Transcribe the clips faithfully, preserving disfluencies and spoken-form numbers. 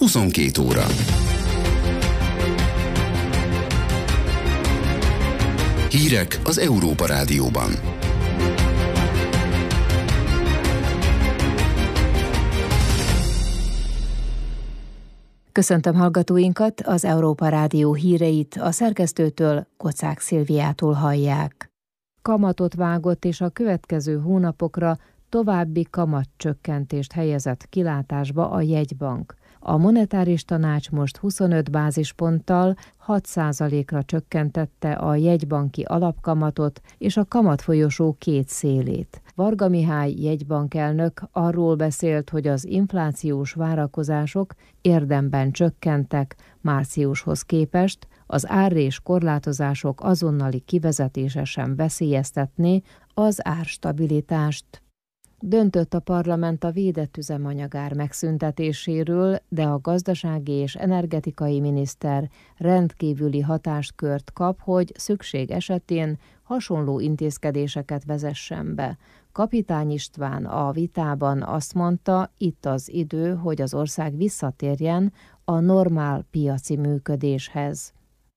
huszonkét óra. Hírek az Európa Rádióban. Köszöntöm hallgatóinkat, az Európa Rádió híreit a szerkesztőtől, Kocák Szilviától hallják. Kamatot vágott és a következő hónapokra további kamatcsökkentést helyezett kilátásba a jegybank. A monetáris tanács most huszonöt bázisponttal hat százalékra csökkentette a jegybanki alapkamatot és a kamatfolyosó két szélét. Varga Mihály jegybankelnök arról beszélt, hogy az inflációs várakozások érdemben csökkentek márciushoz képest, az árrés korlátozások azonnali kivezetése sem veszélyeztetné az árstabilitást. Döntött a parlament a védett üzemanyagár megszüntetéséről, de a gazdasági és energetikai miniszter rendkívüli hatáskört kap, hogy szükség esetén hasonló intézkedéseket vezessen be. Kapitány István a vitában azt mondta, itt az idő, hogy az ország visszatérjen a normál piaci működéshez.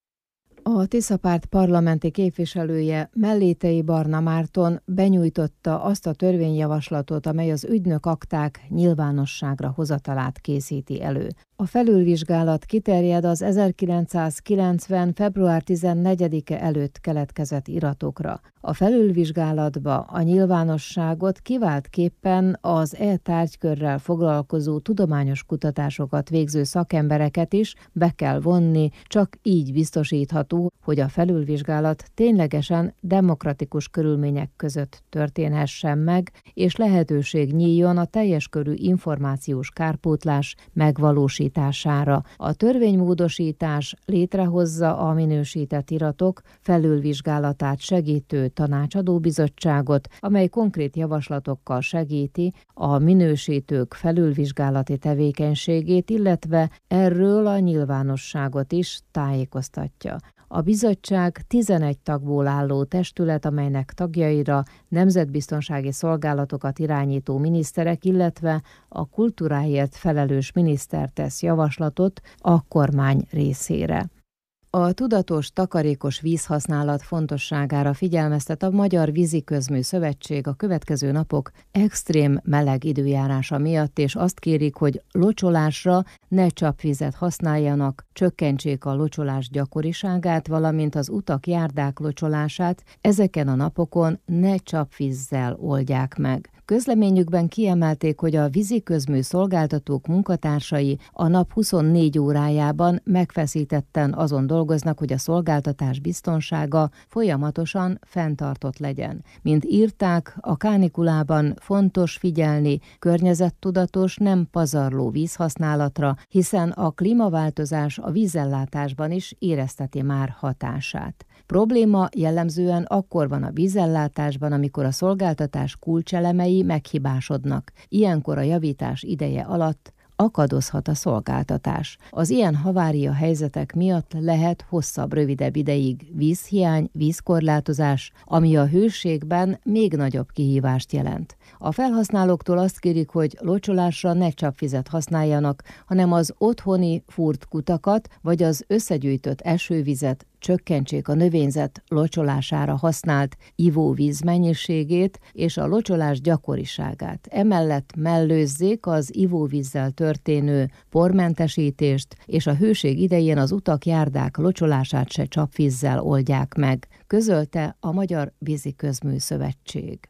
A Tiszapárt parlamenti képviselője, Mellétei Barna Márton benyújtotta azt a törvényjavaslatot, amely az ügynök akták nyilvánosságra hozatalát készíti elő. A felülvizsgálat kiterjed az ezerkilencszázkilencven. február tizennegyedike előtt keletkezett iratokra. A felülvizsgálatba a nyilvánosságot kiváltképpen az e-tárgykörrel foglalkozó tudományos kutatásokat végző szakembereket is be kell vonni, csak így biztosítható, hogy a felülvizsgálat ténylegesen demokratikus körülmények között történhessen meg, és lehetőség nyíljon a teljes körű információs kárpótlás megvalósítására. A törvénymódosítás létrehozza a minősített iratok felülvizsgálatát segítő tanácsadóbizottságot, amely konkrét javaslatokkal segíti a minősítők felülvizsgálati tevékenységét, illetve erről a nyilvánosságot is tájékoztatja. A bizottság tizenegy tagból álló testület, amelynek tagjaira nemzetbiztonsági szolgálatokat irányító miniszterek, illetve a kultúráért felelős miniszter tesz javaslatot a kormány részére. A tudatos, takarékos vízhasználat fontosságára figyelmeztet a Magyar Víziközmű Szövetség a következő napok extrém meleg időjárása miatt, és azt kérik, hogy locsolásra ne csapvizet használjanak, csökkentsék a locsolás gyakoriságát, valamint az utak, járdák locsolását ezeken a napokon ne csapvízzel oldják meg. Közleményükben kiemelték, hogy a víziközmű szolgáltatók munkatársai a nap huszonnégy órájában megfeszítetten azon dolgoznak, hogy a szolgáltatás biztonsága folyamatosan fenntartott legyen. Mint írták, a kánikulában fontos figyelni környezettudatos, nem pazarló vízhasználatra, hiszen a klímaváltozás a vízellátásban is érezteti már hatását. Probléma jellemzően akkor van a vízellátásban, amikor a szolgáltatás kulcselemei meghibásodnak. Ilyenkor a javítás ideje alatt akadozhat a szolgáltatás. Az ilyen havária helyzetek miatt lehet hosszabb, rövidebb ideig vízhiány, vízkorlátozás, ami a hőségben még nagyobb kihívást jelent. A felhasználóktól azt kérik, hogy locsolásra ne csapvizet használjanak, hanem az otthoni fúrt kutakat vagy az összegyűjtött esővizet, csökkentsék a növényzet locsolására használt ivóvíz mennyiségét és a locsolás gyakoriságát. Emellett mellőzzék az ivóvízzel történő pormentesítést, és a hőség idején az utak, járdák locsolását se csapvízzel oldják meg, közölte a Magyar Víziközmű Szövetség.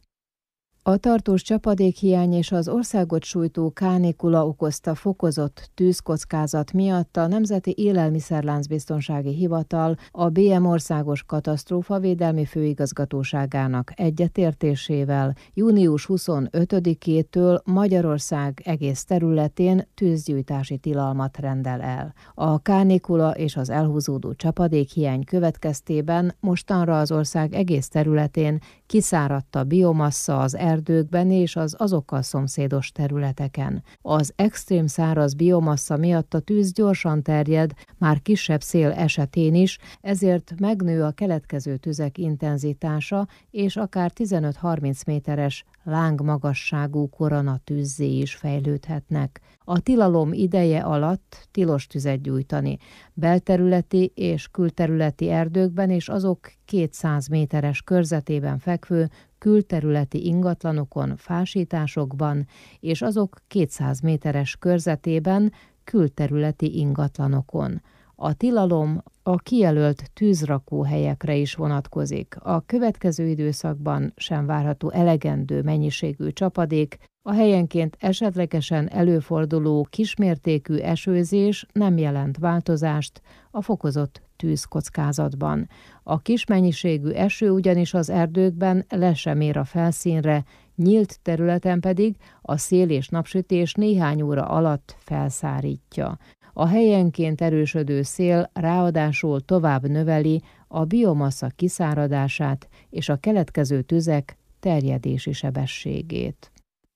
A tartós csapadékhiány és az országot sújtó kánikula okozta fokozott tűzkockázat miatt a Nemzeti Élelmiszerláncbiztonsági Hivatal a bé em Országos Katasztrófavédelmi Főigazgatóságának egyetértésével június huszonötödikétől Magyarország egész területén tűzgyújtási tilalmat rendel el. A kánikula és az elhúzódó csapadékhiány következtében mostanra az ország egész területén kiszáradt a biomassa, az erdő erdőkben és az azokkal szomszédos területeken. Az extrém száraz biomassa miatt a tűz gyorsan terjed, már kisebb szél esetén is, ezért megnő a keletkező tüzek intenzitása, és akár tizenöt-harminc méteres lángmagasságú koronatűzzé is fejlődhetnek. A tilalom ideje alatt tilos tüzet gyújtani. Belterületi és külterületi erdőkben és azok kétszáz méteres körzetében fekvő külterületi ingatlanokon, fásításokban és azok kétszáz méteres körzetében külterületi ingatlanokon. A tilalom a kijelölt tűzrakóhelyekre is vonatkozik. A következő időszakban sem várható elegendő mennyiségű csapadék, a helyenként esetlegesen előforduló kismértékű esőzés nem jelent változást a fokozott tűzkockázatban. A kis mennyiségű eső ugyanis az erdőkben le sem ér a felszínre, nyílt területen pedig a szél és napsütés néhány óra alatt felszárítja. A helyenként erősödő szél ráadásul tovább növeli a biomassa kiszáradását és a keletkező tüzek terjedési sebességét.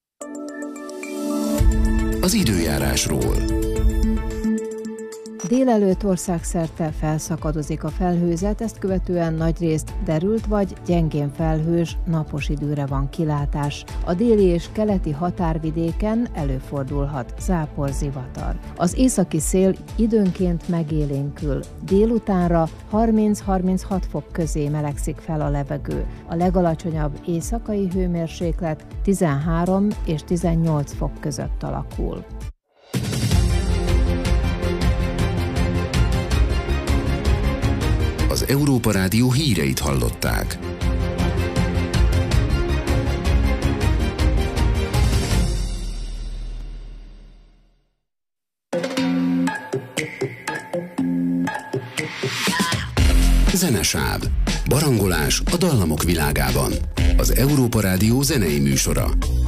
Az időjárásról. Délelőtt országszerte felszakadozik a felhőzet, ezt követően nagyrészt derült vagy gyengén felhős, napos időre van kilátás. A déli és keleti határvidéken előfordulhat záporzivatar. Az északi szél időnként megélénkül. Délutánra harminc-harminchat fok közé melegszik fel a levegő. A legalacsonyabb éjszakai hőmérséklet tizenhárom és tizennyolc fok között alakul. Az Európa Rádió híreit hallották. Zenesáv. Barangolás a dallamok világában. Az Európa Rádió zenei műsora.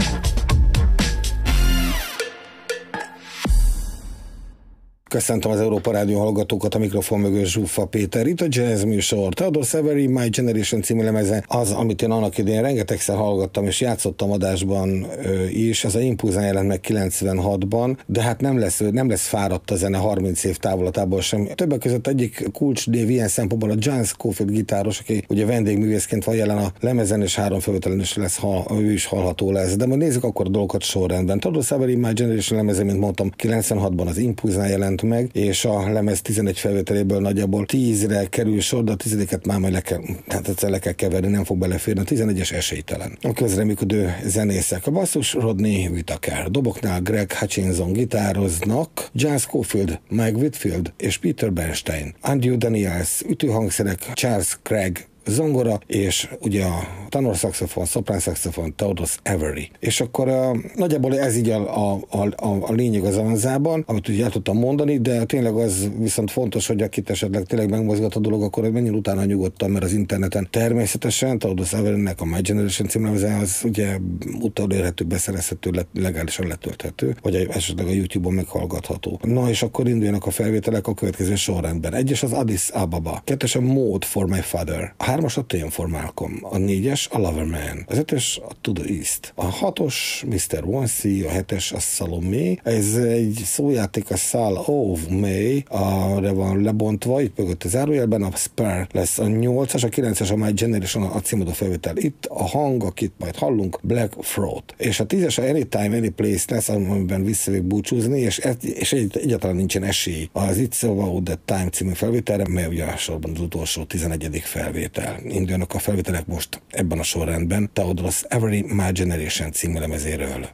Köszöntöm az Európa Rádió hallgatókat, a mikrofon mögött Zsuffa Péter. Itt a Jazz műsor. Theodore Avery, My Generation című lemeze az, amit én annak idején rengetegszer hallgattam, és játszottam adásban is. Ez a Impulzán jelent meg kilencvenhatban, de hát nem lesz, nem lesz fáradt a zene harminc év távolatából sem. Többek között egyik kulcs dév ilyen szempontból a John Scofield gitáros, aki ugye vendégművészként van jelen a lemezen, és három felvételen is lesz, ha ő is hallható lesz. De majd nézzük akkor a dolgokat sorrendben. Theodore Avery, My Generation lemeze, mint mondtam, kilencvenhatban az Impulzán jelent meg, és a lemez tizenegy felvételéből nagyjából tízre kerül sor, de a tizediket már majd le kell, hát egyszer le kell keverni, nem fog beleférni. A tizenegyes esélytelen. A közreműködő zenészek. A basszus Rodney Whittaker, doboknál Greg Hutchinson gitároznak, John Scofield, Mike Whitfield és Peter Bernstein, Andrew Daniels, ütőhangszerek, Charles Craig, zongora, és ugye a tenorszaxofon, szoprán-szaxofon, Theodore Avery. És akkor uh, nagyjából ez így a, a, a, a lényeg az avanzában, amit ugye el tudtam mondani, de tényleg az viszont fontos, hogy akit esetleg tényleg megmozgat a dolog, akkor menjen utána nyugodtan, mert az interneten természetesen Theodore Averynek a My Generation címlemeze az ugye utolérhető, beszerezhető, legálisan letölthető, vagy esetleg a YouTube-on meghallgatható. Na és akkor induljanak a felvételek a következő sorrendben. Egyes az Addis Ababa, kettes a Mode for My Father, a hármas a Tame for Malcolm, a négyes a Loverman, az ötös a To the East, a hatos miszter Wonsi, a hetes a Salome, ez egy szójáték a Sal of May, arra van lebontva, itt mögött a zárójelben a Spare lesz a nyolcas, a kilences a My Generation a címadó felvétel. Itt a hang, akit majd hallunk, Black Throat. És a tízes a Anytime, Any Place lesz, amiben vissza végig búcsúzni, és, ez, és egy, egyáltalán nincsen esély az It's About That Time című felvételre, mert ugye a sorban az utolsó tizenegyedik felvétel. Induljanak a felvételek most ebben a sorrendben Theodore Avery My Generation című lemezéről.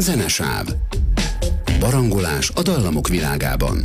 Zenesáv. Barangolás a dallamok világában.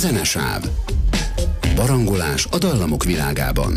Zenesáv. Barangolás a dallamok világában.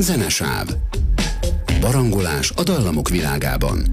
Zenesáv. Barangolás a dallamok világában.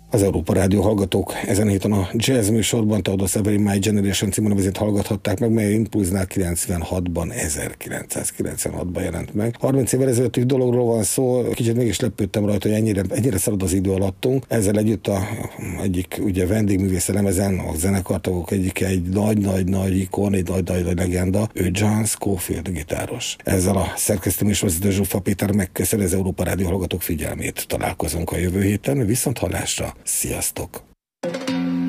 Az Európa Rádió hallgatók ezen héten a jazz műsorban Theodore Savary My Generation című lemezét hallgathatták meg, mely Impulznál kilencvenhatban, ezerkilencszázkilencvenhatban jelent meg. harminc évvel ezelőtti dologról van szó, kicsit mégis lepődtem rajta, hogy ennyire, ennyire szalad az idő alattunk. Ezzel együtt a egyik ugye vendégművész lemezen, a zenekartagok egyik egy nagy-nagy-nagy ikon, egy nagy-nagy legenda, ő John Scofield gitáros. Ezzel a szerkesztő és vezető Zsuffa Péter megköszön az Európa Rádió hallgatók figyelmét. Találkozunk a jövő héten, viszont hallásra. Sziasztok!